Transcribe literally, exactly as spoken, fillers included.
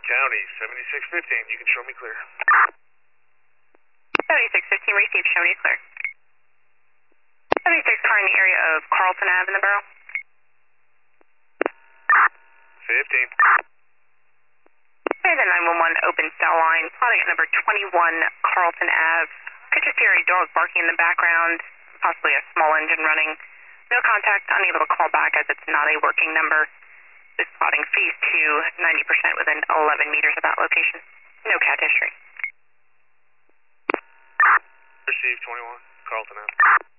County, seventy-six fifteen, you can show me clear. seventy-six fifteen, received, show me clear. seventy-six car in the area of Carlton Ave in the Borough. fifteen. Okay, the nine one one open cell line, plotting at number twenty-one Carlton Ave. Could just hear a dog barking in the background, possibly a small engine running. No contact, unable to call back as it's not a working number. This plotting phase two, ninety percent within eleven meters of that location. No cat history. Received twenty-one, Carlton Ave.